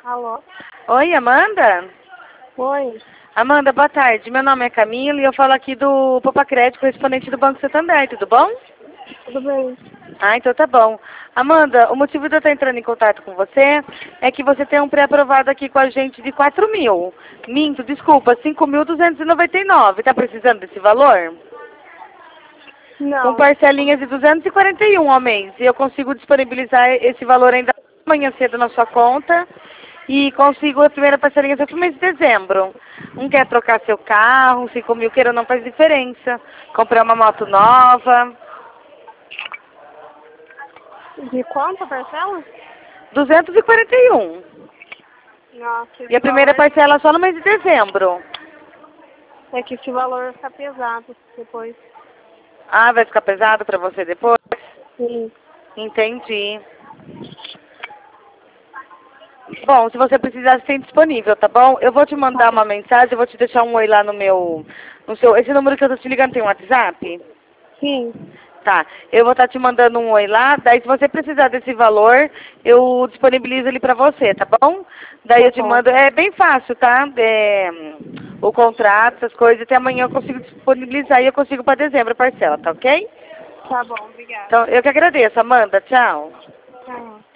Alô? Oi, Amanda? Oi. Amanda, boa tarde. Meu nome é Camila e eu falo aqui do Popacred, correspondente do Banco Santander, tudo bom? Tudo bem? Ah, então tá bom. Amanda, o motivo de eu estar entrando em contato com você é que você tem um pré-aprovado aqui com a gente de 4.000. Minto, desculpa, 5.299. Tá precisando desse valor? Com Não. parcelinhas de 241 ao mês. E eu consigo disponibilizar esse valor ainda amanhã cedo na sua conta. E consigo a primeira parcelinha só pro mês de dezembro. Não quer trocar seu carro, 5.000 queira não faz diferença. Comprar uma moto nova. De quanto a parcela? 241. Nossa, E esse a primeira valor... parcela só no mês de dezembro. É que esse valor fica pesado depois. Ah, vai ficar pesado pra você depois? Sim. Entendi. Bom, se você precisar, tem disponível, tá bom? Eu vou te mandar uma mensagem, eu vou te deixar um oi lá no seu... Esse número que eu tô te ligando tem um WhatsApp? Sim. Tá, eu vou estar te mandando um oi lá, daí se você precisar desse valor, eu disponibilizo ele pra você, tá bom? Daí Tá eu te bom. mando, é bem fácil, tá? O contrato, essas coisas, até amanhã eu consigo disponibilizar e eu consigo pra dezembro a parcela, tá ok? Tá bom, obrigada. Então, eu que agradeço, Amanda, tchau. Tchau.